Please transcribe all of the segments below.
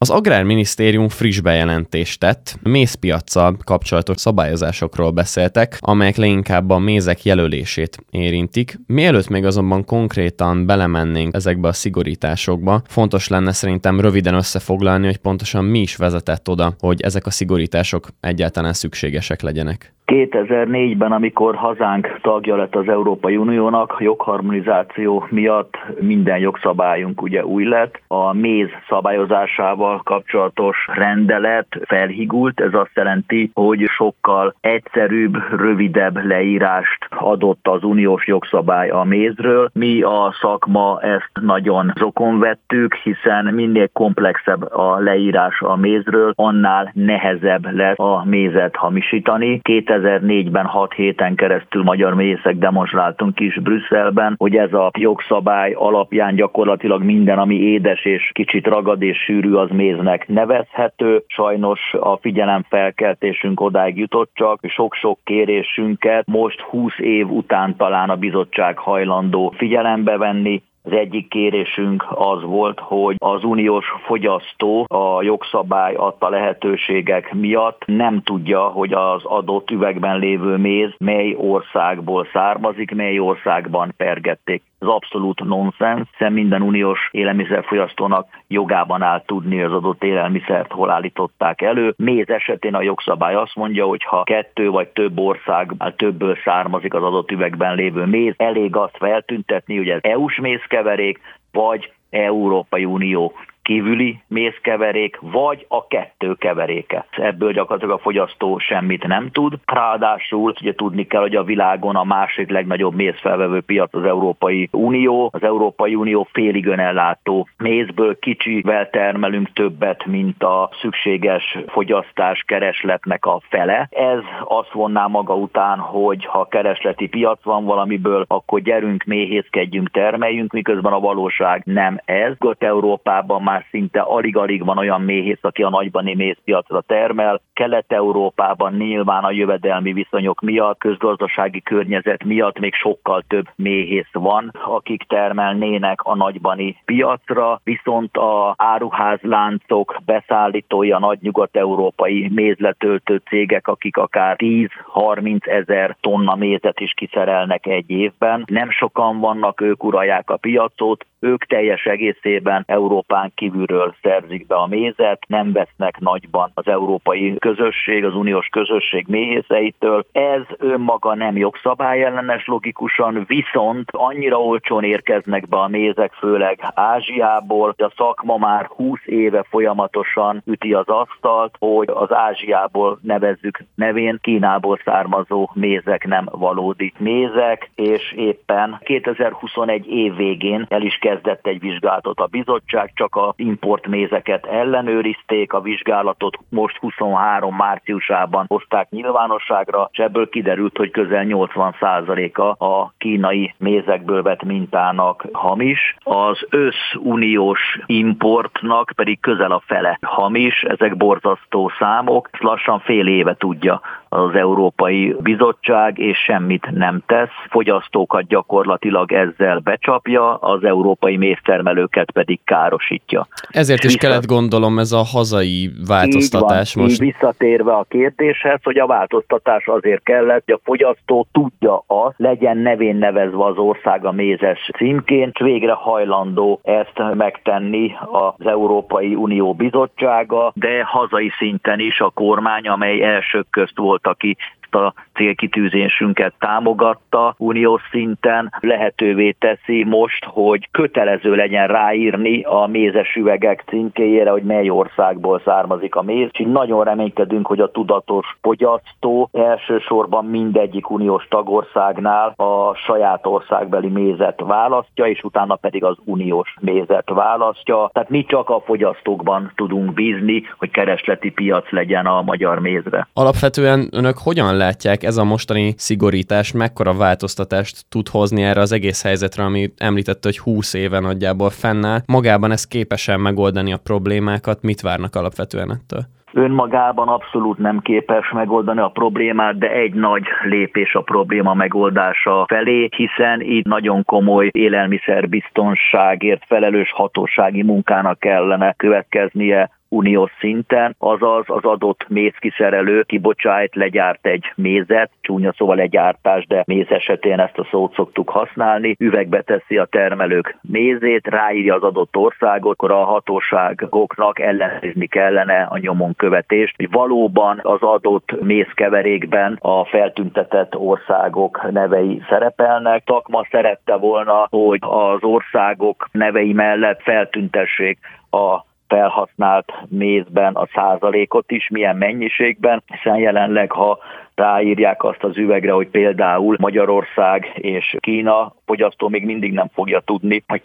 Az Agrárminisztérium friss bejelentést tett, mézpiaccal kapcsolatos szabályozásokról beszéltek, amelyek leginkább a mézek jelölését érintik. Mielőtt még azonban konkrétan belemennénk ezekbe a szigorításokba, fontos lenne szerintem röviden összefoglalni, hogy pontosan mi is vezetett oda, hogy ezek a szigorítások egyáltalán szükségesek legyenek. 2004-ben, amikor hazánk tagja lett az Európai Uniónak, jogharmonizáció miatt minden jogszabályunk ugye új lett. A méz szabályozásával kapcsolatos rendelet felhigult, ez azt jelenti, hogy sokkal egyszerűbb, rövidebb leírást adott az uniós jogszabály a mézről. Mi a szakma ezt nagyon zokon vettük, hiszen minél komplexebb a leírás a mézről, annál nehezebb lesz a mézet hamisítani. 2004-ben 6 héten keresztül magyar méhészek demonstráltunk is Brüsszelben, hogy ez a jogszabály alapján gyakorlatilag minden, ami édes és kicsit ragad és sűrű, az méznek nevezhető. Sajnos a figyelemfelkeltésünk odáig jutott csak, sok-sok kérésünket most 20 év után talán a bizottság hajlandó figyelembe venni. Az egyik kérésünk az volt, hogy az uniós fogyasztó a jogszabály adta lehetőségek miatt nem tudja, hogy az adott üvegben lévő méz mely országból származik, mely országban pergették. Ez abszolút nonsens, hiszen minden uniós élelmiszerfogyasztónak jogában áll tudni, hogy az adott élelmiszert hol állították elő. Méz esetén a jogszabály azt mondja, hogy ha 2 vagy több országból többből származik az adott üvegben lévő méz, elég azt feltüntetni, hogy ez EU-s mézkeverék, vagy Európai Unió kívüli mézkeverék, vagy a 2 keveréke. Ebből gyakorlatilag a fogyasztó semmit nem tud. Ráadásul ugye tudni kell, hogy a világon a második legnagyobb mézfelvevő piac az Európai Unió. Az Európai Unió félig önellátó mézből kicsivel termelünk többet, mint a szükséges fogyasztás keresletnek a fele. Ez azt vonná maga után, hogy ha keresleti piac van valamiből, akkor gyerünk, méhészkedjünk, termeljünk, miközben a valóság nem ez. Európában már szinte alig-alig van olyan méhész, aki a nagybani mézpiacra termel. Kelet-Európában nyilván a jövedelmi viszonyok miatt, közgazdasági környezet miatt még sokkal több méhész van, akik termelnének a nagybani piacra, viszont a áruházláncok beszállítói, a nagy nyugat-európai mézletöltő cégek, akik akár 10-30 ezer tonna mézet is kiszerelnek egy évben. Nem sokan vannak, ők uralják a piacot, ők teljes egészében Európán kívülről szerzik be a mézet, nem vesznek nagyban az európai közösség, az uniós közösség méhészeitől. Ez önmaga nem jogszabályellenes logikusan, viszont annyira olcsón érkeznek be a mézek, főleg Ázsiából, hogy a szakma már 20 éve folyamatosan üti az asztalt, hogy az Ázsiából nevezzük nevén Kínából származó mézek nem valódi mézek, és éppen 2021 év végén el is kezdett egy vizsgálatot a bizottság, csak az importmézeket ellenőrizték, a vizsgálatot most 23 márciusában hozták nyilvánosságra, és ebből kiderült, hogy közel 80%-a a kínai mézekből vett mintának hamis, az összuniós importnak pedig közel a fele hamis, ezek borzasztó számok, ezt lassan fél éve tudja az Európai Bizottság, és semmit nem tesz. Fogyasztókat gyakorlatilag ezzel becsapja, az európai méztermelőket pedig károsítja. Ezért is kellett gondolom ez a hazai változtatás. Így visszatérve a kérdéshez, hogy a változtatás azért kellett, hogy a fogyasztó tudja azt, legyen nevén nevezve az ország a mézes címként, és végre hajlandó ezt megtenni az Európai Unió Bizottsága, de hazai szinten is a kormány, amely elsők közt volt, aki a célkitűzésünket támogatta uniós szinten, lehetővé teszi most, hogy kötelező legyen ráírni a mézes üvegek címkéjére, hogy mely országból származik a méz. És nagyon reménykedünk, hogy a tudatos fogyasztó elsősorban mindegyik uniós tagországnál a saját országbeli mézet választja, és utána pedig az uniós mézet választja. Tehát mi csak a fogyasztókban tudunk bízni, hogy keresleti piac legyen a magyar mézre. Alapvetően önök hogyan látják, ez a mostani szigorítás mekkora változtatást tud hozni erre az egész helyzetre, ami említette, hogy 20 éve nagyjából fennáll. Magában ez képes-e megoldani a problémákat? Mit várnak alapvetően ettől? Önmagában abszolút nem képes megoldani a problémát, de egy nagy lépés a probléma megoldása felé, hiszen itt nagyon komoly élelmiszerbiztonságért felelős hatósági munkának kellene következnie uniós szinten, azaz az adott mézkiszerelő kibocsájt, legyárt egy mézet, csúnya szóval legyártás, de méz esetén ezt a szót szoktuk használni, üvegbe teszi a termelők mézét, ráírja az adott országot, akkor a hatóságoknak ellenőrizni kellene a nyomon követést, hogy valóban az adott mézkeverékben a feltüntetett országok nevei szerepelnek. Szakma szerette volna, hogy az országok nevei mellett feltüntessék a felhasznált mézben a százalékot is, milyen mennyiségben, hiszen jelenleg, ha ráírják azt az üvegre, hogy például Magyarország és Kína, fogyasztó még mindig nem fogja tudni, hogy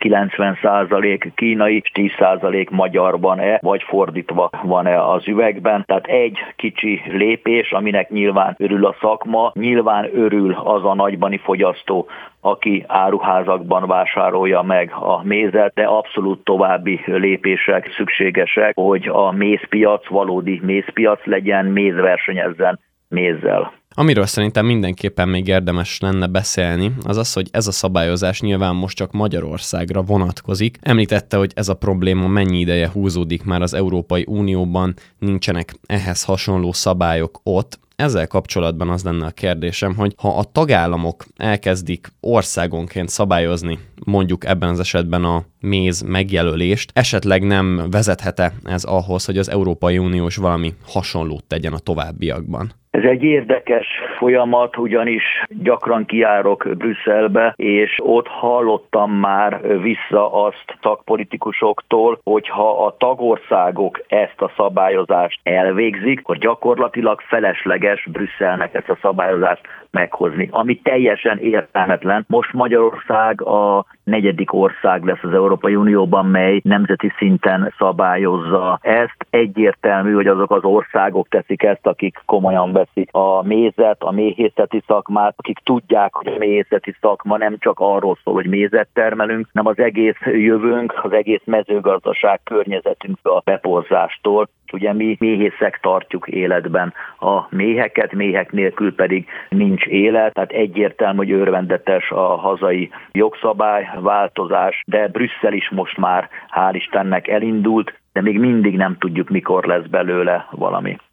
90% kínai és 10% magyar van-e, vagy fordítva van-e az üvegben. Tehát egy kicsi lépés, aminek nyilván örül a szakma, nyilván örül az a nagybani fogyasztó, aki áruházakban vásárolja meg a mézet, de abszolút további lépések szükségesek, hogy a mézpiac valódi mézpiac legyen, méz versenyezzen mézzel. Amiről szerintem mindenképpen még érdemes lenne beszélni, az az, hogy ez a szabályozás nyilván most csak Magyarországra vonatkozik. Említette, hogy ez a probléma mennyi ideje húzódik már az Európai Unióban, nincsenek ehhez hasonló szabályok ott. Ezzel kapcsolatban az lenne a kérdésem, hogy ha a tagállamok elkezdik országonként szabályozni, mondjuk ebben az esetben a méz megjelölést, esetleg nem vezethet-e ez ahhoz, hogy az Európai Uniós valami hasonlót tegyen a továbbiakban? Ez egy érdekes folyamat, ugyanis gyakran kijárok Brüsszelbe, és ott hallottam már vissza azt szakpolitikusoktól, hogy ha a tagországok ezt a szabályozást elvégzik, akkor gyakorlatilag felesleges Brüsszelnek ezt a szabályozást meghozni, ami teljesen értelmetlen. Most Magyarország a 4. ország lesz az Európai Unióban, mely nemzeti szinten szabályozza ezt. Egyértelmű, hogy azok az országok teszik ezt, akik komolyan veszik a mézet, a méhészeti szakmát, akik tudják, hogy a méhészeti szakma nem csak arról szól, hogy mézet termelünk, hanem az egész jövőnk, az egész mezőgazdaság környezetünk a beporzástól. Ugye mi méhészek tartjuk életben a méheket, méhek nélkül pedig nincs élet, tehát egyértelmű, hogy örvendetes a hazai jogszabályváltozás, de Brüsszel is most már hál' Istennek elindult, de még mindig nem tudjuk, mikor lesz belőle valami.